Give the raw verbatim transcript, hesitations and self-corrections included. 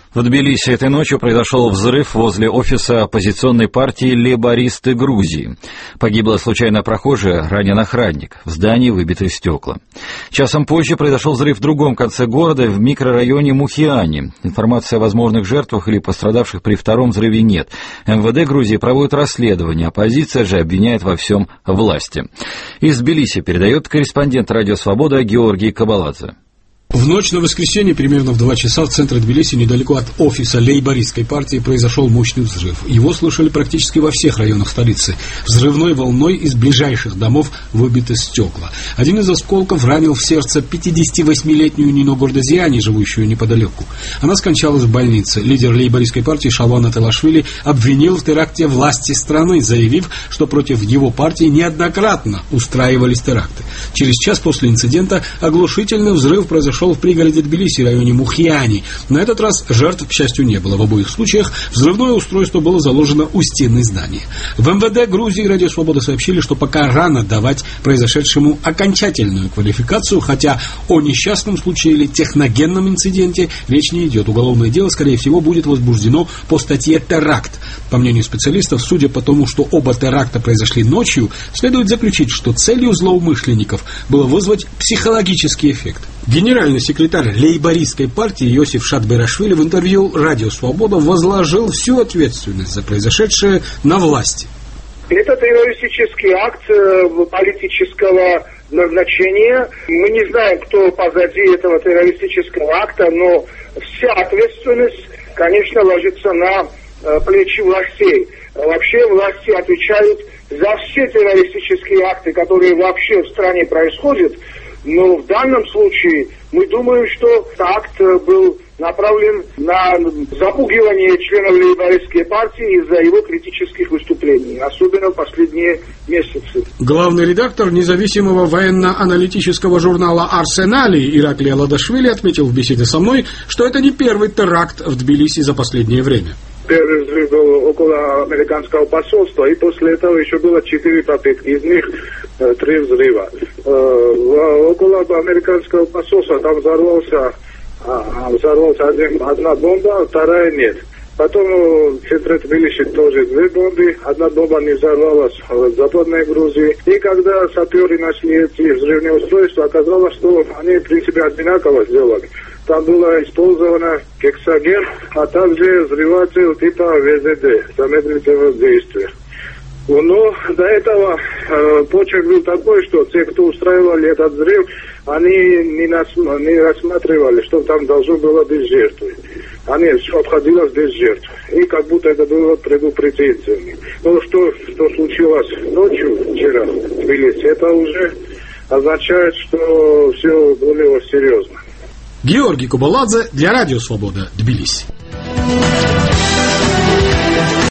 В Тбилиси этой ночью произошел взрыв возле офиса оппозиционной партии «Лейбористы Грузии». Погибла случайная прохожая, ранен охранник. В здании выбиты стекла. Часом позже произошел взрыв в другом конце города, в микрорайоне Мухиани. Информации о возможных жертвах или пострадавших при втором взрыве нет. эм вэ дэ Грузии проводит расследование, оппозиция же обвиняет во всем власти. Из Тбилиси передает корреспондент «Радио Свобода» Георгий Кабаладзе. В ночь на воскресенье, примерно в два часа, в центре Тбилиси, недалеко от офиса лейбористской партии, произошел мощный взрыв. Его слышали практически во всех районах столицы. Взрывной волной из ближайших домов выбиты стекла. Один из осколков ранил в сердце пятидесятивосьмилетнюю Нино Гордозиани, живущую неподалеку. Она скончалась в больнице. Лидер лейбористской партии Шалван Ателашвили обвинил в теракте власти страны, заявив, что против его партии неоднократно устраивались теракты. Через час после инцидента оглушительный взрыв произошел в пригороде Тбилиси, районе Мухиани. На этот раз жертв, к счастью, не было. В обоих случаях взрывное устройство было заложено у стены здания. В эм вэ дэ Грузии и Радио Свобода сообщили, что пока рано давать произошедшему окончательную квалификацию, хотя о несчастном случае или техногенном инциденте речь не идет. Уголовное дело, скорее всего, будет возбуждено по статье «Теракт». По мнению специалистов, судя по тому, что оба теракта произошли ночью, следует заключить, что целью злоумышленников было вызвать психологический эффект. Генеральный секретарь лейбористской партии Йосиф Шатберашвили в интервью «Радио Свобода» возложил всю ответственность за произошедшее на власти. Это террористический акт политического назначения. Мы не знаем, кто позади этого террористического акта, но вся ответственность, конечно, ложится на плечи властей. Вообще власти отвечают за все террористические акты, которые вообще в стране происходят. Но в данном случае мы думаем, что акт был направлен на запугивание членов лейбористской партии из-за его критических выступлений, особенно в последние месяцы. Главный редактор независимого военно-аналитического журнала «Арсенали» Ираклий Аладашвили отметил в беседе со мной, что это не первый теракт в Тбилиси за последнее время. Первый взрыв был около американского посольства, и после этого еще было четыре попытки, из них э, три взрыва. Э, около американского посольства там взорвался, а, взорвался один, одна бомба, вторая нет. Потом в центре Тбилиси тоже две бомбы, одна бомба не взорвалась в Западной Грузии. И когда саперы нашли эти взрывные устройства, оказалось, что они в принципе одинаково сделали. Там было использовано гексоген, а также взрыватель типа вэ зэ дэ, замедлительного действия. Но до этого э, почерк был такой, что те, кто устраивали этот взрыв, они не, нас, не рассматривали, что там должно было быть жертвы. Они все обходилось без жертв. И как будто это было предупреждением. Но что, что случилось ночью вчера в Тбилиси, это уже означает, что все более серьезно. Георгий Кабаладзе для Радио Свобода, Тбилиси.